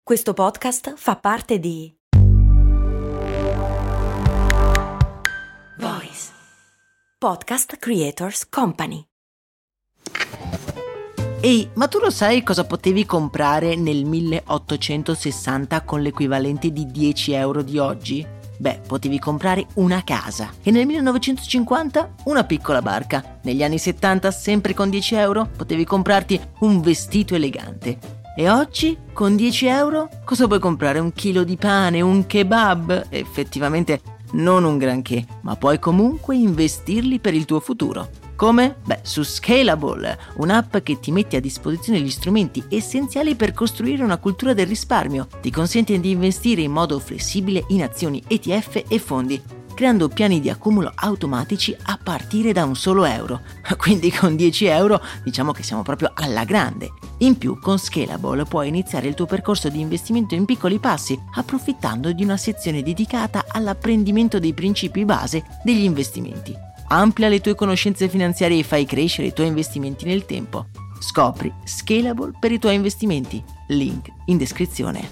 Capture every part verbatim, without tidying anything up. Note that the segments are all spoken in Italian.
Questo podcast fa parte di Voice Podcast Creators Company. Ehi, ma tu lo sai cosa potevi comprare nel milleottocentosessanta con l'equivalente di dieci euro di oggi? Beh, potevi comprare una casa. E nel millenovecentocinquanta una piccola barca. Negli anni settanta, sempre con dieci euro, potevi comprarti un vestito elegante. E oggi, con dieci euro, cosa puoi comprare? Un chilo di pane, un kebab? Effettivamente non un granché, ma puoi comunque investirli per il tuo futuro. Come? Beh, su Scalable, un'app che ti mette a disposizione gli strumenti essenziali per costruire una cultura del risparmio. Ti consente di investire in modo flessibile in azioni, E T F e fondi, creando piani di accumulo automatici a partire da un solo euro. Quindi con dieci euro diciamo che siamo proprio alla grande. In più, con Scalable puoi iniziare il tuo percorso di investimento in piccoli passi, approfittando di una sezione dedicata all'apprendimento dei principi base degli investimenti. Amplia le tue conoscenze finanziarie e fai crescere i tuoi investimenti nel tempo. Scopri Scalable per i tuoi investimenti. Link in descrizione.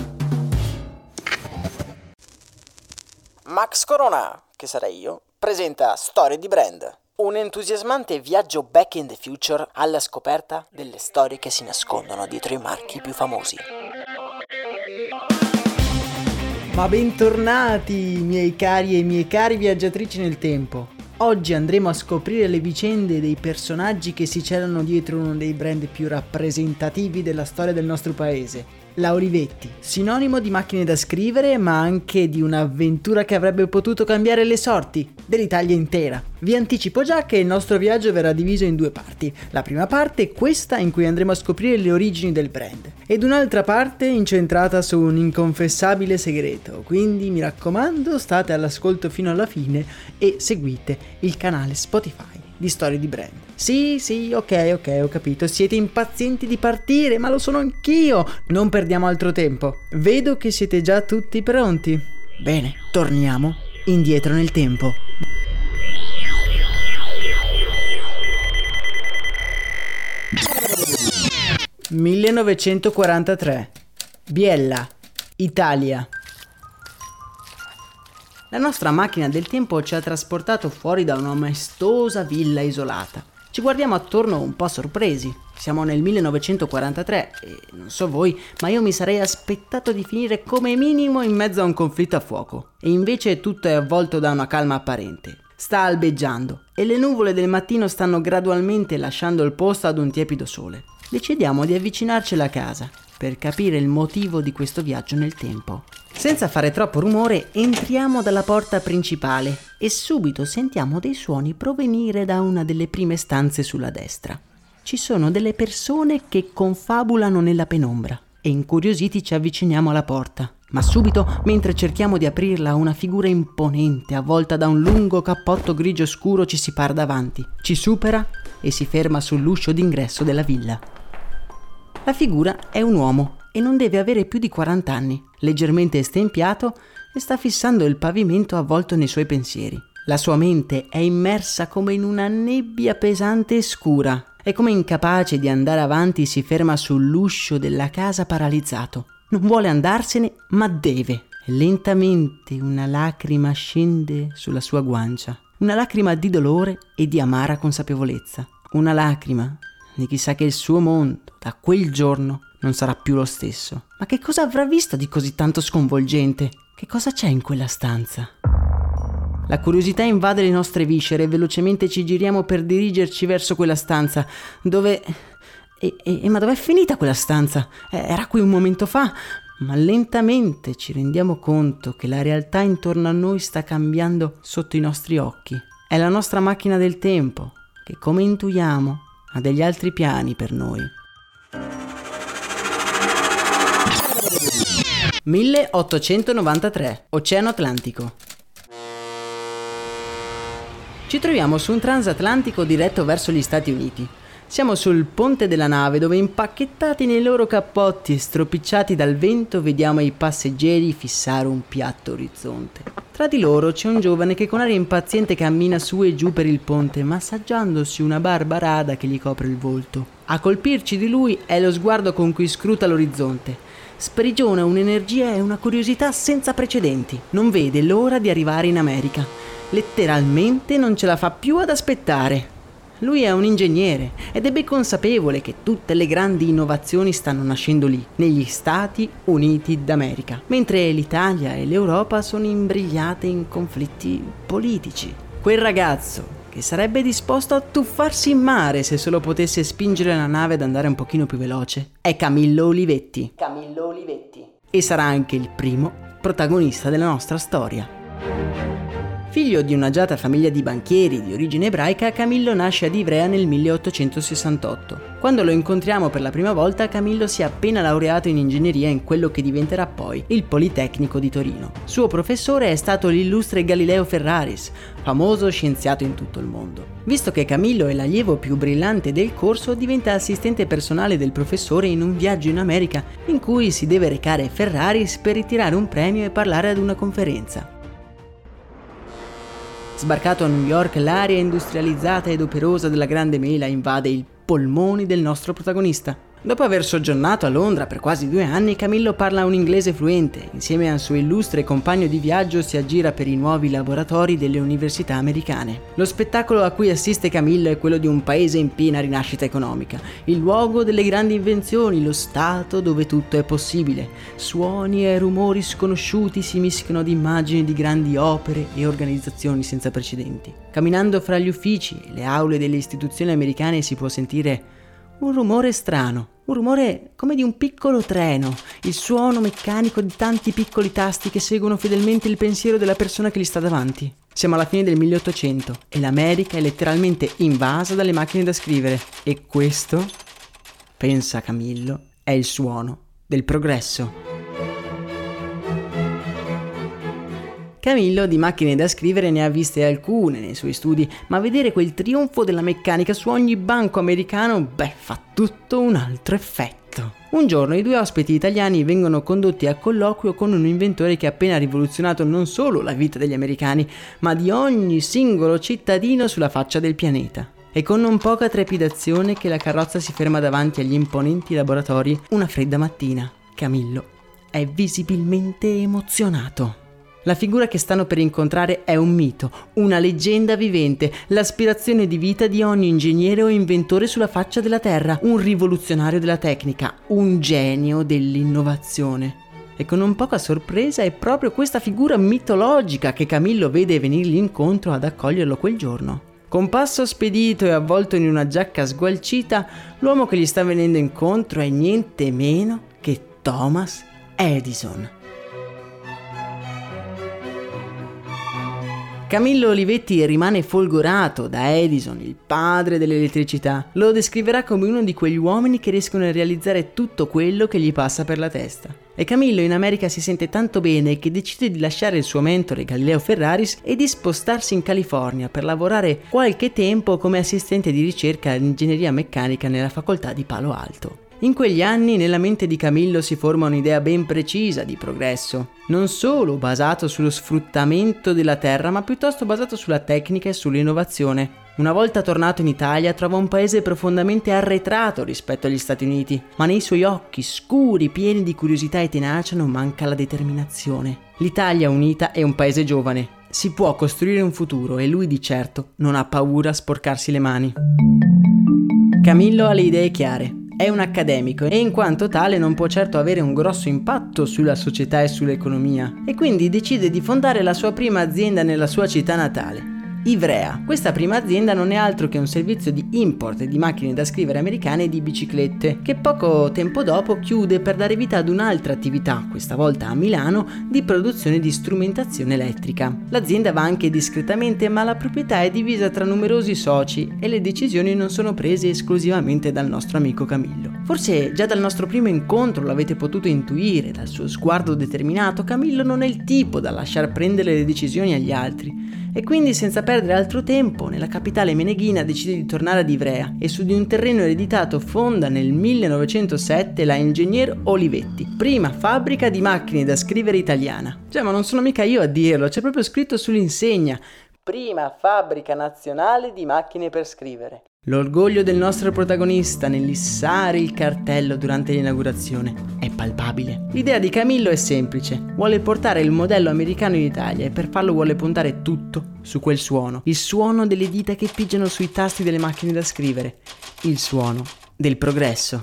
Max Corona, che sarei io, presenta Storie di Brand, un entusiasmante viaggio back in the future alla scoperta delle storie che si nascondono dietro i marchi più famosi. Ma bentornati, miei cari e miei cari viaggiatrici nel tempo. Oggi andremo a scoprire le vicende dei personaggi che si celano dietro uno dei brand più rappresentativi della storia del nostro paese. La Olivetti, sinonimo di macchine da scrivere, ma anche di un'avventura che avrebbe potuto cambiare le sorti dell'Italia intera. Vi anticipo già che il nostro viaggio verrà diviso in due parti. La prima parte è questa in cui andremo a scoprire le origini del brand, ed un'altra parte incentrata su un inconfessabile segreto. Quindi mi raccomando, state all'ascolto fino alla fine e seguite il canale Spotify di Storie di Brand. Sì, sì, ok, ok, ho capito, siete impazienti di partire, ma lo sono anch'io. Non perdiamo altro tempo. Vedo che siete già tutti pronti. Bene, torniamo indietro nel tempo. millenovecentoquarantatré. Biella, Italia. La nostra macchina del tempo ci ha trasportato fuori da una maestosa villa isolata. Ci guardiamo attorno un po' sorpresi. Siamo nel millenovecentoquarantatré e non so voi, ma io mi sarei aspettato di finire come minimo in mezzo a un conflitto a fuoco. E invece tutto è avvolto da una calma apparente. Sta albeggiando e le nuvole del mattino stanno gradualmente lasciando il posto ad un tiepido sole. Decidiamo di avvicinarci alla casa per capire il motivo di questo viaggio nel tempo. Senza fare troppo rumore entriamo dalla porta principale e subito sentiamo dei suoni provenire da una delle prime stanze sulla destra. Ci sono delle persone che confabulano nella penombra e incuriositi ci avviciniamo alla porta. Ma subito, mentre cerchiamo di aprirla, una figura imponente avvolta da un lungo cappotto grigio scuro ci si para davanti, ci supera e si ferma sull'uscio d'ingresso della villa. La figura è un uomo e non deve avere più di quaranta anni, leggermente estempiato e sta fissando il pavimento avvolto nei suoi pensieri. La sua mente è immersa come in una nebbia pesante e scura e come incapace di andare avanti si ferma sull'uscio della casa paralizzato. Non vuole andarsene, ma deve. E lentamente una lacrima scende sulla sua guancia, una lacrima di dolore e di amara consapevolezza, una lacrima di chi sa che il suo mondo da quel giorno non sarà più lo stesso. Ma che cosa avrà visto di così tanto sconvolgente? Che cosa c'è in quella stanza? La curiosità invade le nostre viscere e velocemente ci giriamo per dirigerci verso quella stanza, dove... E, e, ma dov'è finita quella stanza? Era qui un momento fa, ma lentamente ci rendiamo conto che la realtà intorno a noi sta cambiando sotto i nostri occhi. È la nostra macchina del tempo, che come intuiamo ha degli altri piani per noi. milleottocentonovantatré, Oceano Atlantico. Ci troviamo su un transatlantico diretto verso gli Stati Uniti. Siamo sul ponte della nave dove, impacchettati nei loro cappotti e stropicciati dal vento, vediamo i passeggeri fissare un piatto orizzonte. Tra di loro c'è un giovane che con aria impaziente cammina su e giù per il ponte, massaggiandosi una barba rada che gli copre il volto. A colpirci di lui è lo sguardo con cui scruta l'orizzonte. sprigiona un'energia e una curiosità senza precedenti. Non vede l'ora di arrivare in America. Letteralmente non ce la fa più ad aspettare. Lui è un ingegnere ed è ben consapevole che tutte le grandi innovazioni stanno nascendo lì, negli Stati Uniti d'America, mentre l'Italia e l'Europa sono imbrigliate in conflitti politici. Quel ragazzo, che sarebbe disposto a tuffarsi in mare se solo potesse spingere la nave ad andare un pochino più veloce, è Camillo Olivetti. Camillo Olivetti. E sarà anche il primo protagonista della nostra storia. Figlio di un'agiata famiglia di banchieri di origine ebraica, Camillo nasce ad Ivrea nel milleottocentosessantotto. Quando lo incontriamo per la prima volta, Camillo si è appena laureato in ingegneria in quello che diventerà poi il Politecnico di Torino. Suo professore è stato l'illustre Galileo Ferraris, famoso scienziato in tutto il mondo. Visto che Camillo è l'allievo più brillante del corso, diventa assistente personale del professore in un viaggio in America in cui si deve recare Ferraris per ritirare un premio e parlare ad una conferenza. Sbarcato a New York, l'area industrializzata ed operosa della Grande Mela invade i polmoni del nostro protagonista. Dopo aver soggiornato a Londra per quasi due anni, Camillo parla un inglese fluente. Insieme al suo illustre compagno di viaggio si aggira per i nuovi laboratori delle università americane. Lo spettacolo a cui assiste Camillo è quello di un paese in piena rinascita economica, il luogo delle grandi invenzioni, lo stato dove tutto è possibile. Suoni e rumori sconosciuti si mischiano ad immagini di grandi opere e organizzazioni senza precedenti. Camminando fra gli uffici e le aule delle istituzioni americane si può sentire un rumore strano, un rumore come di un piccolo treno, il suono meccanico di tanti piccoli tasti che seguono fedelmente il pensiero della persona che gli sta davanti. Siamo alla fine del milleottocento e l'America è letteralmente invasa dalle macchine da scrivere. E questo, pensa Camillo, è il suono del progresso. Camillo di macchine da scrivere ne ha viste alcune nei suoi studi, ma vedere quel trionfo della meccanica su ogni banco americano, beh, fa tutto un altro effetto. Un giorno i due ospiti italiani vengono condotti a colloquio con un inventore che ha appena rivoluzionato non solo la vita degli americani, ma di ogni singolo cittadino sulla faccia del pianeta. È con non poca trepidazione che la carrozza si ferma davanti agli imponenti laboratori una fredda mattina. Camillo è visibilmente emozionato. La figura che stanno per incontrare è un mito, una leggenda vivente, l'aspirazione di vita di ogni ingegnere o inventore sulla faccia della terra, un rivoluzionario della tecnica, un genio dell'innovazione. E con non poca sorpresa è proprio questa figura mitologica che Camillo vede venirgli incontro ad accoglierlo quel giorno. Con passo spedito e avvolto in una giacca sgualcita, l'uomo che gli sta venendo incontro è niente meno che Thomas Edison. Camillo Olivetti rimane folgorato da Edison, il padre dell'elettricità. Lo descriverà come uno di quegli uomini che riescono a realizzare tutto quello che gli passa per la testa. E Camillo in America si sente tanto bene che decide di lasciare il suo mentore Galileo Ferraris e di spostarsi in California per lavorare qualche tempo come assistente di ricerca in ingegneria meccanica nella facoltà di Palo Alto. In quegli anni nella mente di Camillo si forma un'idea ben precisa di progresso, non solo basato sullo sfruttamento della terra, ma piuttosto basato sulla tecnica e sull'innovazione. Una volta tornato in Italia trova un paese profondamente arretrato rispetto agli Stati Uniti, ma nei suoi occhi scuri, pieni di curiosità e tenacia, non manca la determinazione. L'Italia unita è un paese giovane, si può costruire un futuro e lui di certo non ha paura a sporcarsi le mani. Camillo ha le idee chiare. È un accademico e in quanto tale non può certo avere un grosso impatto sulla società e sull'economia e quindi decide di fondare la sua prima azienda nella sua città natale, Ivrea. Questa prima azienda non è altro che un servizio di import di macchine da scrivere americane e di biciclette, che poco tempo dopo chiude per dare vita ad un'altra attività, questa volta a Milano, di produzione di strumentazione elettrica. L'azienda va anche discretamente, ma la proprietà è divisa tra numerosi soci e le decisioni non sono prese esclusivamente dal nostro amico Camillo. Forse già dal nostro primo incontro l'avete potuto intuire, dal suo sguardo determinato, Camillo non è il tipo da lasciar prendere le decisioni agli altri. E quindi senza perdere altro tempo nella capitale meneghina decide di tornare ad Ivrea e su di un terreno ereditato fonda nel millenovecentosette la Ingegner Olivetti, prima fabbrica di macchine da scrivere italiana. Cioè, ma non sono mica io a dirlo, c'è proprio scritto sull'insegna: prima fabbrica nazionale di macchine per scrivere. L'orgoglio del nostro protagonista nell'issare il cartello durante l'inaugurazione è palpabile. L'idea di Camillo è semplice: vuole portare il modello americano in Italia e per farlo vuole puntare tutto su quel suono, il suono delle dita che pigiano sui tasti delle macchine da scrivere, il suono del progresso.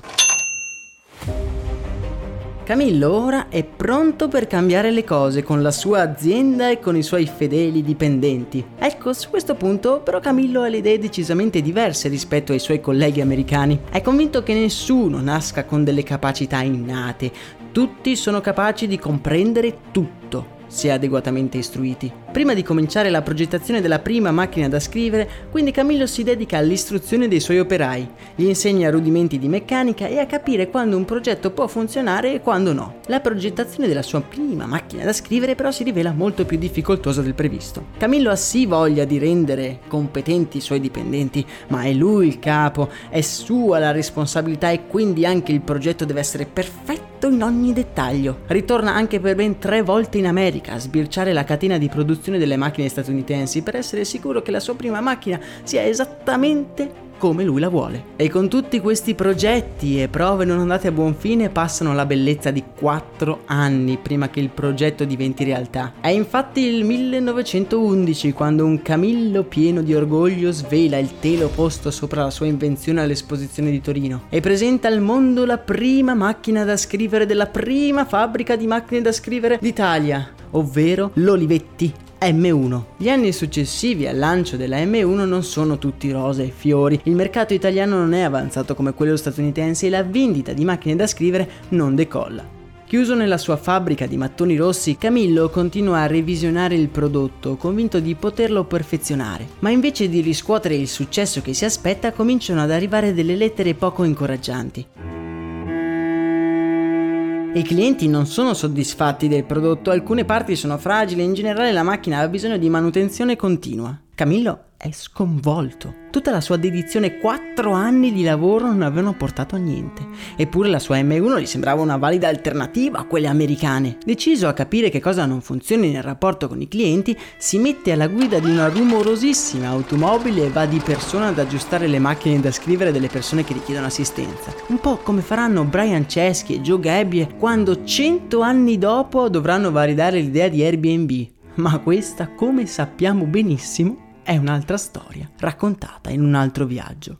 Camillo ora è pronto per cambiare le cose con la sua azienda e con i suoi fedeli dipendenti. Ecco, su questo punto però Camillo ha le idee decisamente diverse rispetto ai suoi colleghi americani. È convinto che nessuno nasca con delle capacità innate, tutti sono capaci di comprendere tutto, se adeguatamente istruiti. Prima di cominciare la progettazione della prima macchina da scrivere, quindi Camillo si dedica all'istruzione dei suoi operai, gli insegna rudimenti di meccanica e a capire quando un progetto può funzionare e quando no. La progettazione della sua prima macchina da scrivere però si rivela molto più difficoltosa del previsto. Camillo ha sì voglia di rendere competenti i suoi dipendenti, ma è lui il capo, è sua la responsabilità e quindi anche il progetto deve essere perfetto in ogni dettaglio. Ritorna anche per ben tre volte in America a sbirciare la catena di produzione delle macchine statunitensi per essere sicuro che la sua prima macchina sia esattamente come lui la vuole. E con tutti questi progetti e prove non andate a buon fine passano la bellezza di quattro anni prima che il progetto diventi realtà. È infatti il millenovecentoundici quando un Camillo pieno di orgoglio svela il telo posto sopra la sua invenzione all'esposizione di Torino e presenta al mondo la prima macchina da scrivere della prima fabbrica di macchine da scrivere d'Italia, ovvero l'Olivetti M uno. Gli anni successivi al lancio della M uno non sono tutti rose e fiori, il mercato italiano non è avanzato come quello statunitense e la vendita di macchine da scrivere non decolla. Chiuso nella sua fabbrica di mattoni rossi, Camillo continua a revisionare il prodotto, convinto di poterlo perfezionare, ma invece di riscuotere il successo che si aspetta, cominciano ad arrivare delle lettere poco incoraggianti. I clienti non sono soddisfatti del prodotto, alcune parti sono fragili e in generale la macchina ha bisogno di manutenzione continua. Camillo è sconvolto. Tutta la sua dedizione e quattro anni di lavoro non avevano portato a niente. Eppure la sua M uno gli sembrava una valida alternativa a quelle americane. Deciso a capire che cosa non funzioni nel rapporto con i clienti, si mette alla guida di una rumorosissima automobile e va di persona ad aggiustare le macchine da scrivere delle persone che richiedono assistenza. Un po' come faranno Brian Chesky e Joe Gebbia quando cento anni dopo dovranno validare l'idea di Airbnb. Ma questa, come sappiamo benissimo, è un'altra storia, raccontata in un altro viaggio.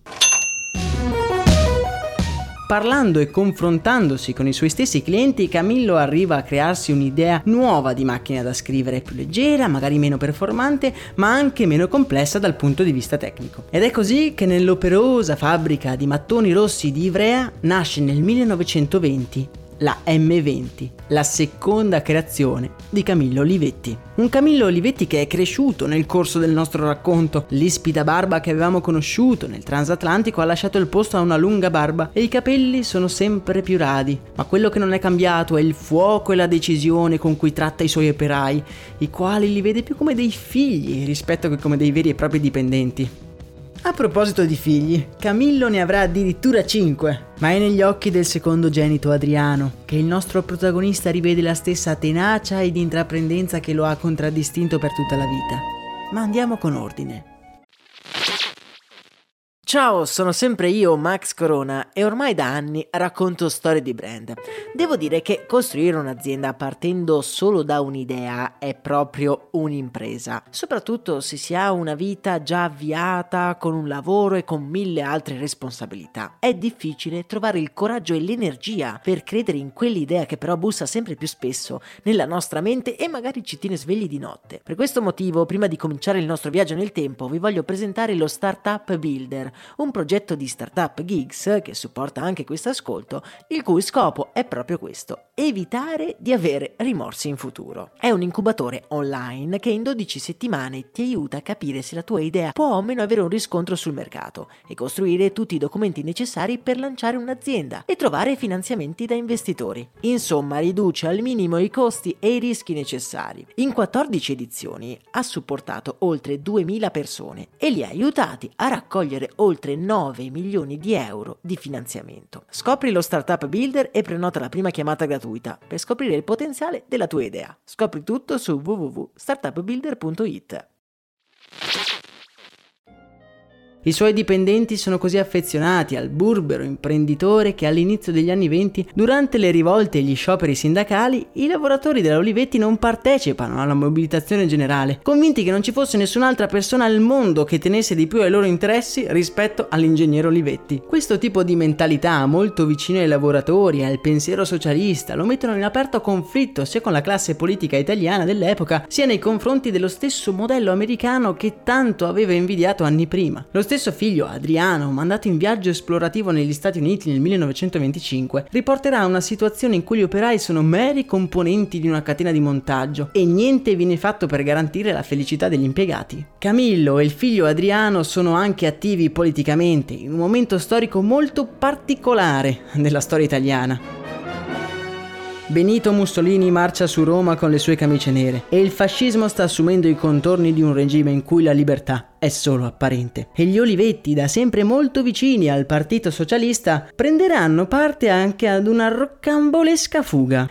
Parlando e confrontandosi con i suoi stessi clienti, Camillo arriva a crearsi un'idea nuova di macchina da scrivere, più leggera, magari meno performante, ma anche meno complessa dal punto di vista tecnico. Ed è così che nell'operosa fabbrica di mattoni rossi di Ivrea nasce nel millenovecentoventi la M venti, la seconda creazione di Camillo Olivetti. Un Camillo Olivetti che è cresciuto nel corso del nostro racconto. L'ispida barba che avevamo conosciuto nel transatlantico ha lasciato il posto a una lunga barba e i capelli sono sempre più radi. Ma quello che non è cambiato è il fuoco e la decisione con cui tratta i suoi operai, i quali li vede più come dei figli rispetto che come dei veri e propri dipendenti. A proposito di figli, Camillo ne avrà addirittura cinque, ma è negli occhi del secondogenito Adriano che il nostro protagonista rivede la stessa tenacia ed intraprendenza che lo ha contraddistinto per tutta la vita. Ma andiamo con ordine. Ciao, sono sempre io, Max Corona, e ormai da anni racconto storie di brand. Devo dire che costruire un'azienda partendo solo da un'idea è proprio un'impresa, soprattutto se si ha una vita già avviata con un lavoro e con mille altre responsabilità. È difficile trovare il coraggio e l'energia per credere in quell'idea che però bussa sempre più spesso nella nostra mente e magari ci tiene svegli di notte. Per questo motivo, prima di cominciare il nostro viaggio nel tempo, vi voglio presentare lo Startup Builder, un progetto di Startup Geeks che supporta anche questo ascolto, il cui scopo è proprio questo: evitare di avere rimorsi in futuro. È un incubatore online che in dodici settimane ti aiuta a capire se la tua idea può o meno avere un riscontro sul mercato e costruire tutti i documenti necessari per lanciare un'azienda e trovare finanziamenti da investitori. Insomma, riduce al minimo i costi e i rischi necessari. In quattordici edizioni ha supportato oltre duemila persone e li ha aiutati a raccogliere oltre nove milioni di euro di finanziamento. Scopri lo Startup Builder e prenota la prima chiamata gratuita per scoprire il potenziale della tua idea. Scopri tutto su w w w punto startup builder punto i t. I suoi dipendenti sono così affezionati al burbero imprenditore che all'inizio degli anni venti, durante le rivolte e gli scioperi sindacali, i lavoratori della Olivetti non partecipano alla mobilitazione generale, convinti che non ci fosse nessun'altra persona al mondo che tenesse di più ai loro interessi rispetto all'ingegnere Olivetti. Questo tipo di mentalità, molto vicino ai lavoratori e al pensiero socialista, lo mettono in aperto conflitto sia con la classe politica italiana dell'epoca, sia nei confronti dello stesso modello americano che tanto aveva invidiato anni prima. Lo stesso figlio, Adriano, mandato in viaggio esplorativo negli Stati Uniti nel millenovecentoventicinque, riporterà una situazione in cui gli operai sono meri componenti di una catena di montaggio e niente viene fatto per garantire la felicità degli impiegati. Camillo e il figlio Adriano sono anche attivi politicamente in un momento storico molto particolare della storia italiana. Benito Mussolini marcia su Roma con le sue camicie nere e il fascismo sta assumendo i contorni di un regime in cui la libertà è solo apparente. E gli Olivetti, da sempre molto vicini al Partito Socialista, prenderanno parte anche ad una roccambolesca fuga.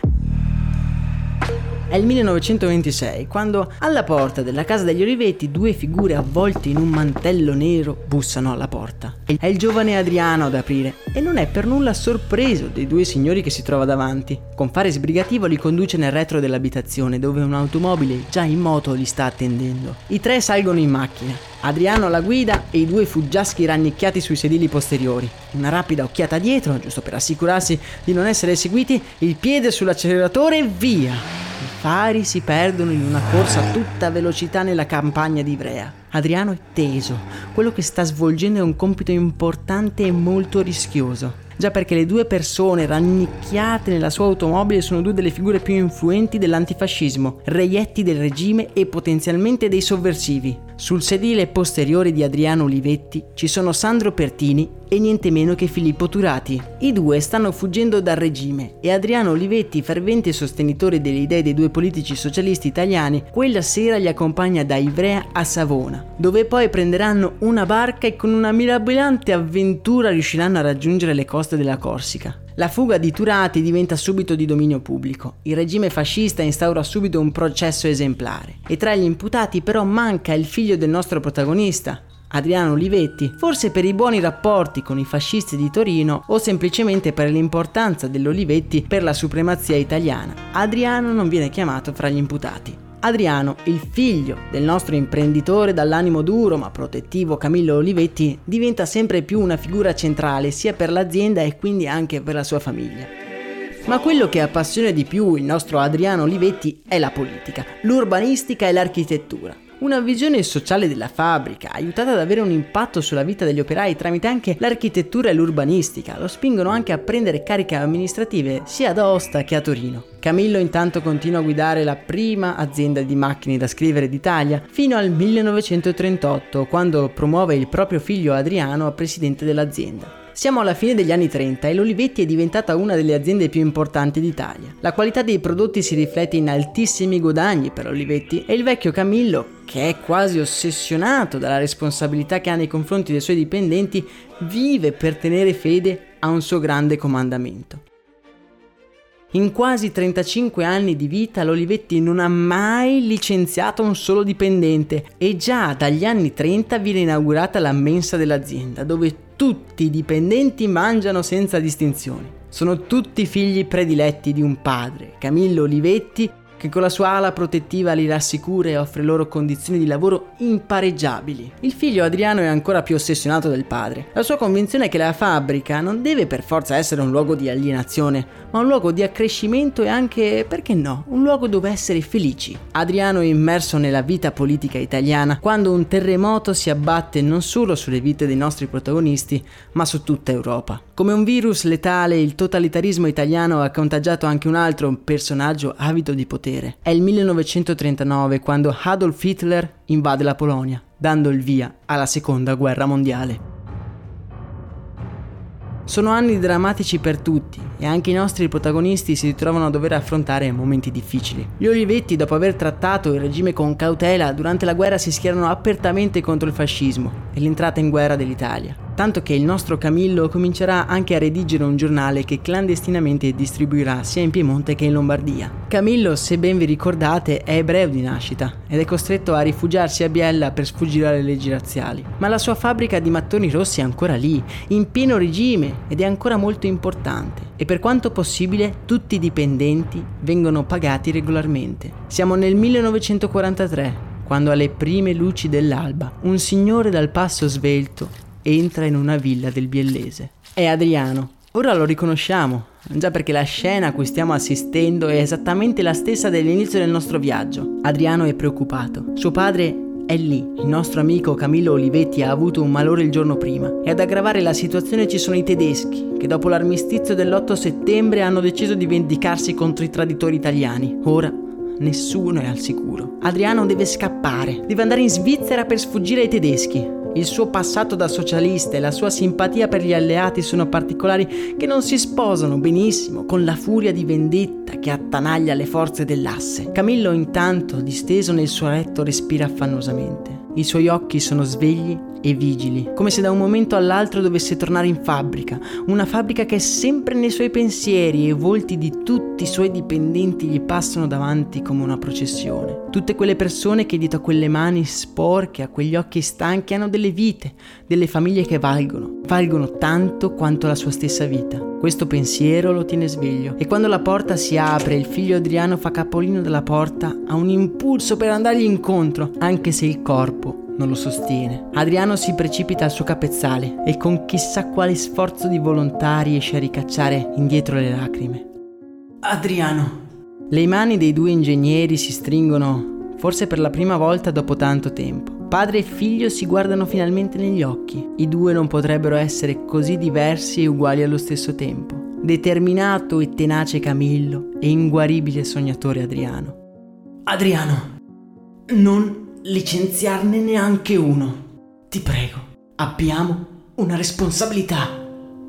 È il millenovecentoventisei, quando alla porta della casa degli Olivetti due figure avvolte in un mantello nero bussano alla porta. È il giovane Adriano ad aprire e non è per nulla sorpreso dei due signori che si trova davanti. Con fare sbrigativo li conduce nel retro dell'abitazione, dove un'automobile già in moto li sta attendendo. I tre salgono in macchina. Adriano alla guida e i due fuggiaschi rannicchiati sui sedili posteriori. Una rapida occhiata dietro, giusto per assicurarsi di non essere seguiti, il piede sull'acceleratore e via! I fari si perdono in una corsa a tutta velocità nella campagna di Ivrea. Adriano è teso, quello che sta svolgendo è un compito importante e molto rischioso. Già perché le due persone rannicchiate nella sua automobile sono due delle figure più influenti dell'antifascismo, reietti del regime e potenzialmente dei sovversivi. Sul sedile posteriore di Adriano Olivetti ci sono Sandro Pertini e niente meno che Filippo Turati. I due stanno fuggendo dal regime e Adriano Olivetti, fervente sostenitore delle idee dei due politici socialisti italiani, quella sera li accompagna da Ivrea a Savona, dove poi prenderanno una barca e con una mirabolante avventura riusciranno a raggiungere le coste della Corsica. La fuga di Turati diventa subito di dominio pubblico. Il regime fascista instaura subito un processo esemplare e tra gli imputati però manca il figlio del nostro protagonista, Adriano Olivetti, forse per i buoni rapporti con i fascisti di Torino o semplicemente per l'importanza dell'Olivetti per la supremazia italiana. Adriano non viene chiamato fra gli imputati. Adriano, il figlio del nostro imprenditore dall'animo duro ma protettivo Camillo Olivetti, diventa sempre più una figura centrale sia per l'azienda e quindi anche per la sua famiglia. Ma quello che appassiona di più il nostro Adriano Olivetti è la politica, l'urbanistica e l'architettura. Una visione sociale della fabbrica, aiutata ad avere un impatto sulla vita degli operai tramite anche l'architettura e l'urbanistica, lo spingono anche a prendere cariche amministrative sia ad Aosta che a Torino. Camillo intanto continua a guidare la prima azienda di macchine da scrivere d'Italia fino al millenovecentotrentotto, quando promuove il proprio figlio Adriano a presidente dell'azienda. Siamo alla fine degli anni trenta e l'Olivetti è diventata una delle aziende più importanti d'Italia. La qualità dei prodotti si riflette in altissimi guadagni per Olivetti e il vecchio Camillo, che è quasi ossessionato dalla responsabilità che ha nei confronti dei suoi dipendenti, vive per tenere fede a un suo grande comandamento. In quasi trentacinque anni di vita l'Olivetti non ha mai licenziato un solo dipendente e già dagli anni trenta viene inaugurata la mensa dell'azienda, dove tutti i dipendenti mangiano senza distinzioni. Sono tutti figli prediletti di un padre, Camillo Olivetti, che con la sua ala protettiva li rassicura e offre loro condizioni di lavoro impareggiabili. Il figlio Adriano è ancora più ossessionato del padre. La sua convinzione è che la fabbrica non deve per forza essere un luogo di alienazione, ma un luogo di accrescimento e anche, perché no, un luogo dove essere felici. Adriano è immerso nella vita politica italiana quando un terremoto si abbatte non solo sulle vite dei nostri protagonisti, ma su tutta Europa. Come un virus letale, il totalitarismo italiano ha contagiato anche un altro personaggio avido di potere. È il millenovecentotrentanove quando Adolf Hitler invade la Polonia, dando il via alla seconda guerra mondiale. Sono anni drammatici per tutti e anche i nostri protagonisti si ritrovano a dover affrontare momenti difficili. Gli Olivetti, dopo aver trattato il regime con cautela, durante la guerra si schierano apertamente contro il fascismo e l'entrata in guerra dell'Italia. tanto che il nostro Camillo comincerà anche a redigere un giornale che clandestinamente distribuirà sia in Piemonte che in Lombardia. Camillo, se ben vi ricordate, è ebreo di nascita ed è costretto a rifugiarsi a Biella per sfuggire alle leggi razziali. Ma la sua fabbrica di mattoni rossi è ancora lì, in pieno regime, ed è ancora molto importante. E per quanto possibile tutti i dipendenti vengono pagati regolarmente. Siamo nel millenovecentoquarantatré, quando alle prime luci dell'alba un signore dal passo svelto entra in una villa del biellese. È Adriano. Ora lo riconosciamo, già perché la scena a cui stiamo assistendo è esattamente la stessa dell'inizio del nostro viaggio. Adriano è preoccupato. Suo padre è lì. Il nostro amico Camillo Olivetti ha avuto un malore il giorno prima e ad aggravare la situazione ci sono i tedeschi, che dopo l'armistizio dell'otto settembre hanno deciso di vendicarsi contro i traditori italiani. Ora nessuno è al sicuro. Adriano deve scappare, deve andare in Svizzera per sfuggire ai tedeschi. Il suo passato da socialista e la sua simpatia per gli alleati sono particolari che non si sposano benissimo con la furia di vendetta che attanaglia le forze dell'asse. Camillo intanto, disteso nel suo letto, respira affannosamente. I suoi occhi sono svegli e vigili, come se da un momento all'altro dovesse tornare in fabbrica, una fabbrica che è sempre nei suoi pensieri e i volti di tutti i suoi dipendenti gli passano davanti come una processione. Tutte quelle persone che dietro a quelle mani sporche, a quegli occhi stanchi hanno delle vite, delle famiglie che valgono, valgono tanto quanto la sua stessa vita. Questo pensiero lo tiene sveglio e quando la porta si apre e il figlio Adriano fa capolino dalla porta ha un impulso per andargli incontro, anche se il corpo non lo sostiene. Adriano si precipita al suo capezzale e con chissà quale sforzo di volontà riesce a ricacciare indietro le lacrime. Adriano! Le mani dei due ingegneri si stringono, forse per la prima volta dopo tanto tempo. Padre e figlio si guardano finalmente negli occhi. I due non potrebbero essere così diversi e uguali allo stesso tempo. Determinato e tenace Camillo e inguaribile sognatore Adriano. Adriano, non licenziarne neanche uno. Ti prego, abbiamo una responsabilità.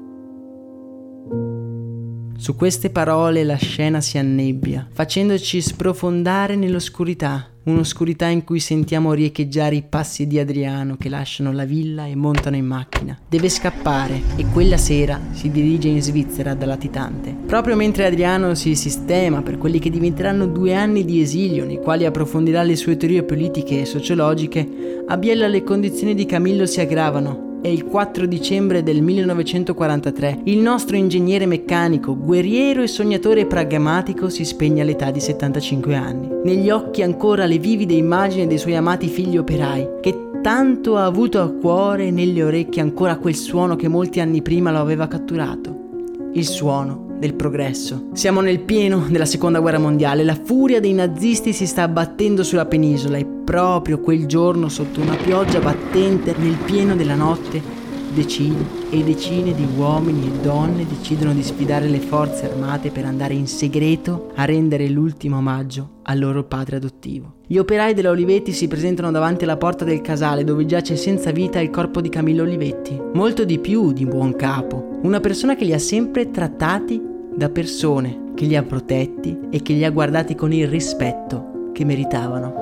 Su queste parole la scena si annebbia, facendoci sprofondare nell'oscurità, un'oscurità in cui sentiamo riecheggiare i passi di Adriano che lasciano la villa e montano in macchina. Deve scappare e quella sera si dirige in Svizzera da latitante. Proprio mentre Adriano si sistema per quelli che diventeranno due anni di esilio nei quali approfondirà le sue teorie politiche e sociologiche, a Biella le condizioni di Camillo si aggravano. E il quattro dicembre del millenovecentoquarantatré il nostro ingegnere meccanico, guerriero e sognatore pragmatico si spegne all'età di settantacinque anni. Negli occhi ancora le vivide immagini dei suoi amati figli operai, che tanto ha avuto a cuore, e nelle orecchie ancora quel suono che molti anni prima lo aveva catturato. Il suono del progresso. Siamo nel pieno della seconda guerra mondiale, la furia dei nazisti si sta abbattendo sulla penisola e proprio quel giorno, sotto una pioggia battente, nel pieno della notte, decine e decine di uomini e donne decidono di sfidare le forze armate per andare in segreto a rendere l'ultimo omaggio al loro padre adottivo. Gli operai della Olivetti si presentano davanti alla porta del casale dove giace senza vita il corpo di Camillo Olivetti. Molto di più di buon capo, una persona che li ha sempre trattati da persone, che li ha protetti e che li ha guardati con il rispetto che meritavano.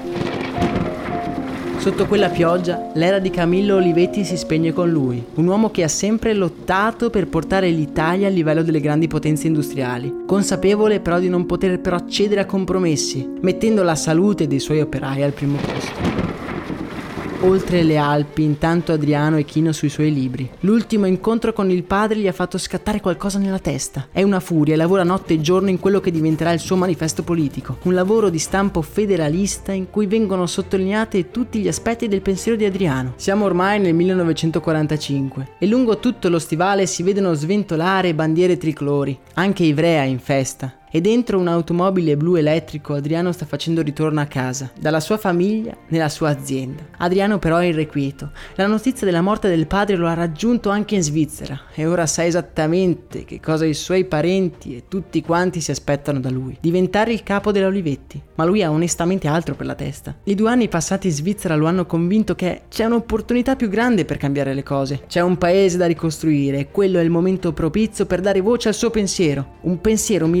Sotto quella pioggia, l'era di Camillo Olivetti si spegne con lui, un uomo che ha sempre lottato per portare l'Italia al livello delle grandi potenze industriali, consapevole però di non poter però accedere a compromessi, mettendo la salute dei suoi operai al primo posto. Oltre le Alpi, intanto Adriano è chino sui suoi libri. L'ultimo incontro con il padre gli ha fatto scattare qualcosa nella testa. È una furia e lavora notte e giorno in quello che diventerà il suo manifesto politico. Un lavoro di stampo federalista in cui vengono sottolineati tutti gli aspetti del pensiero di Adriano. Siamo ormai nel millenovecentoquarantacinque e lungo tutto lo stivale si vedono sventolare bandiere tricolori. Anche Ivrea è in festa. E dentro un'automobile blu elettrico Adriano sta facendo ritorno a casa, dalla sua famiglia nella sua azienda. Adriano però è irrequieto. La notizia della morte del padre lo ha raggiunto anche in Svizzera e ora sa esattamente che cosa i suoi parenti e tutti quanti si aspettano da lui: diventare il capo della Olivetti. Ma lui ha onestamente altro per la testa. I due anni passati in Svizzera lo hanno convinto che c'è un'opportunità più grande per cambiare le cose. C'è un paese da ricostruire e quello è il momento propizio per dare voce al suo pensiero. Un pensiero mirato per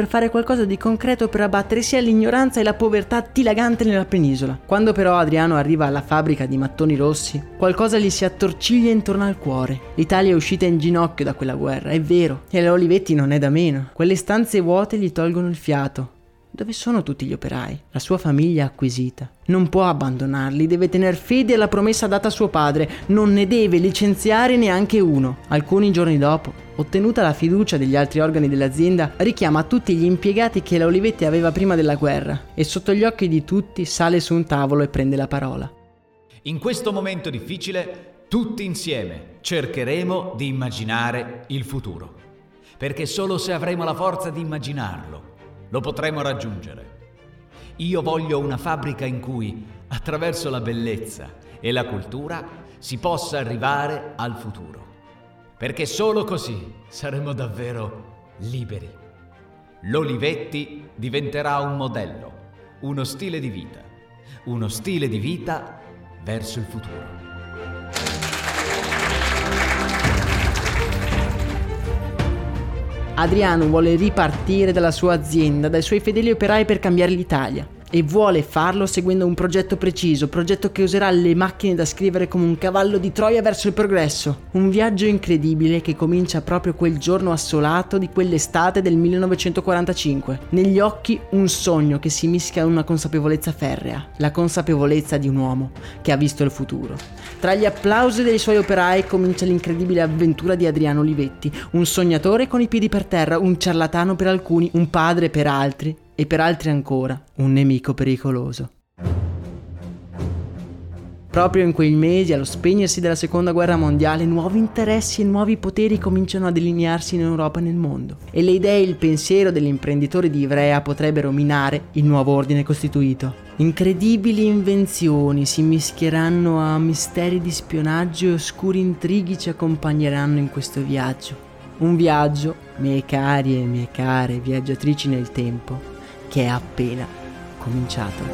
per fare qualcosa di concreto per abbattere sia l'ignoranza e la povertà dilagante nella penisola. Quando però Adriano arriva alla fabbrica di mattoni rossi, qualcosa gli si attorciglia intorno al cuore. L'Italia è uscita in ginocchio da quella guerra, è vero, e l'Olivetti non è da meno. Quelle stanze vuote gli tolgono il fiato. Dove sono tutti gli operai? La sua famiglia acquisita. Non può abbandonarli, deve tener fede alla promessa data a suo padre, non ne deve licenziare neanche uno. Alcuni giorni dopo, ottenuta la fiducia degli altri organi dell'azienda, richiama tutti gli impiegati che la Olivetti aveva prima della guerra e sotto gli occhi di tutti sale su un tavolo e prende la parola. In questo momento difficile, tutti insieme cercheremo di immaginare il futuro, perché solo se avremo la forza di immaginarlo lo potremo raggiungere. Io voglio una fabbrica in cui, attraverso la bellezza e la cultura, si possa arrivare al futuro. Perché solo così saremo davvero liberi. L'Olivetti diventerà un modello, uno stile di vita, uno stile di vita verso il futuro. Adriano vuole ripartire dalla sua azienda, dai suoi fedeli operai per cambiare l'Italia. E vuole farlo seguendo un progetto preciso, progetto che userà le macchine da scrivere come un cavallo di Troia verso il progresso. Un viaggio incredibile che comincia proprio quel giorno assolato di quell'estate del millenovecentoquarantacinque. Negli occhi un sogno che si mischia a una consapevolezza ferrea, la consapevolezza di un uomo che ha visto il futuro. Tra gli applausi dei suoi operai comincia l'incredibile avventura di Adriano Olivetti, un sognatore con i piedi per terra, un ciarlatano per alcuni, un padre per altri, e per altri ancora un nemico pericoloso. Proprio in quei mesi, allo spegnersi della seconda guerra mondiale, nuovi interessi e nuovi poteri cominciano a delinearsi in Europa e nel mondo, e le idee e il pensiero degli imprenditori di Ivrea potrebbero minare il nuovo ordine costituito. Incredibili invenzioni si mischieranno a misteri di spionaggio e oscuri intrighi ci accompagneranno in questo viaggio. Un viaggio, miei cari e mie care viaggiatrici nel tempo, che è appena cominciato.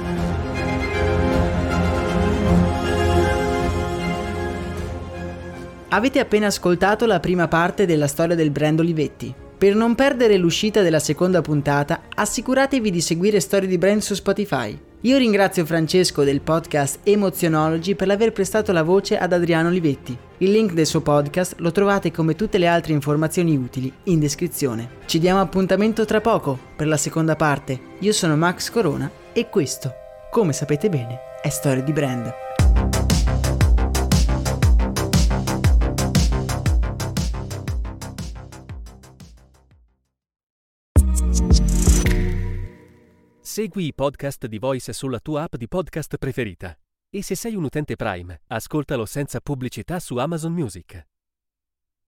Avete appena ascoltato la prima parte della storia del brand Olivetti. Per non perdere l'uscita della seconda puntata, assicuratevi di seguire Storie di Brand su Spotify. Io ringrazio Francesco del podcast Emozionology per aver prestato la voce ad Adriano Olivetti. Il link del suo podcast lo trovate come tutte le altre informazioni utili in descrizione. Ci diamo appuntamento tra poco per la seconda parte. Io sono Max Corona e questo, come sapete bene, è Storie di Brand. Segui i podcast di Voice sulla tua app di podcast preferita. E se sei un utente Prime, ascoltalo senza pubblicità su Amazon Music.